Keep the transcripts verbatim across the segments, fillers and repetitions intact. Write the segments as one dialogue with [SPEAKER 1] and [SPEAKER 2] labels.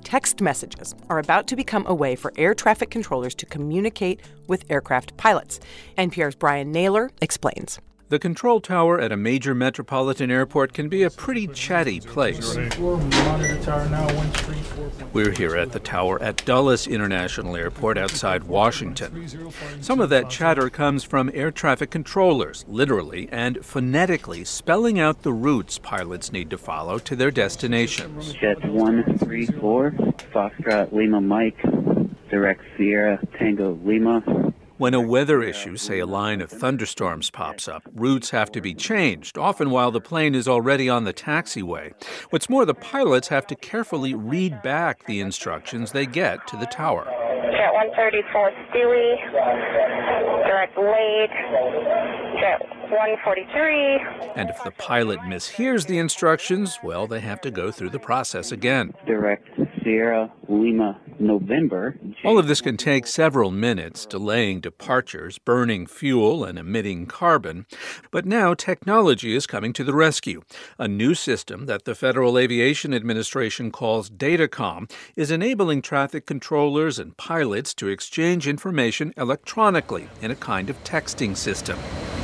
[SPEAKER 1] text messages are about to become a way for air traffic controllers to communicate with aircraft pilots. N P R's Brian Naylor explains.
[SPEAKER 2] The control tower at a major metropolitan airport can be a pretty chatty place. We're here at the tower at Dulles International Airport outside Washington. Some of that chatter comes from air traffic controllers, literally and phonetically spelling out the routes pilots need to follow to their destinations.
[SPEAKER 3] Jet one three four, Foxtrot Lima Mike, direct Sierra Tango Lima.
[SPEAKER 2] When a weather issue, say a line of thunderstorms, pops up, routes have to be changed, often while the plane is already on the taxiway. What's more, the pilots have to carefully read back the instructions they get to the tower.
[SPEAKER 4] Jet one thirty-four Stewie, direct Lade, Jet one forty-three.
[SPEAKER 2] And if the pilot mishears the instructions, well, they have to go through the process again.
[SPEAKER 3] Direct Sierra Lima November.
[SPEAKER 2] All of this can take several minutes, delaying departures, burning fuel, and emitting carbon. But now technology is coming to the rescue. A new system that the Federal Aviation Administration calls Datacom is enabling traffic controllers and pilots to exchange information electronically in a kind of texting system.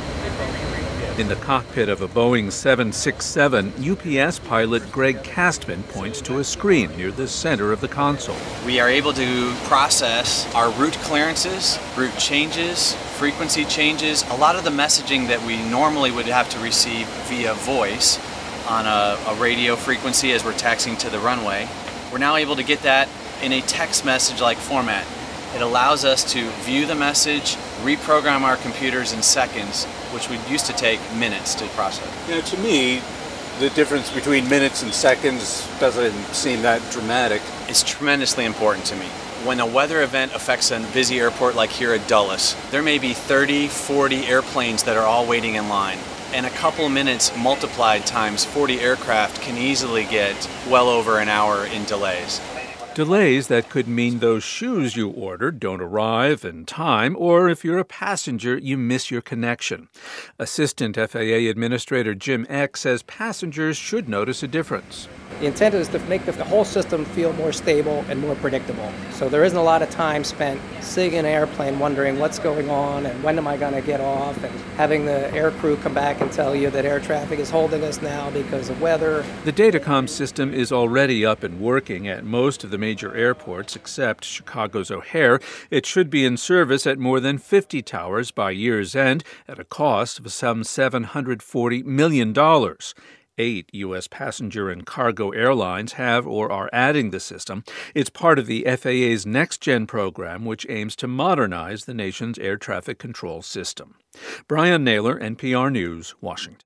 [SPEAKER 2] In the cockpit of a Boeing seven sixty-seven, U P S pilot Greg Castman points to a screen near the center of the console.
[SPEAKER 5] We are able to process our route clearances, route changes, frequency changes, a lot of the messaging that we normally would have to receive via voice on a, a radio frequency as we're taxiing to the runway. We're now able to get that in a text message-like format. It allows us to view the message, reprogram our computers in seconds, which would used to take minutes to process.
[SPEAKER 6] You know, to me, the difference between minutes and seconds doesn't seem that dramatic.
[SPEAKER 5] It's tremendously important to me. When a weather event affects a busy airport like here at Dulles, there may be thirty, forty airplanes that are all waiting in line. And a couple minutes multiplied times forty aircraft can easily get well over an hour in delays.
[SPEAKER 2] Delays that could mean those shoes you ordered don't arrive in time, or if you're a passenger, you miss your connection. Assistant F A A Administrator Jim Eck says passengers should notice a difference.
[SPEAKER 7] The intent is to make the whole system feel more stable and more predictable. So there isn't a lot of time spent sitting in an airplane wondering what's going on and when am I going to get off, and having the air crew come back and tell you that air traffic is holding us now because of weather.
[SPEAKER 2] The Datacom system is already up and working at most of the major airports except Chicago's O'Hare. It should be in service at more than fifty towers by year's end at a cost of some seven hundred forty million dollars. Eight U S passenger and cargo airlines have or are adding the system. It's part of the F A A's Next Gen program, which aims to modernize the nation's air traffic control system. Brian Naylor, N P R News, Washington.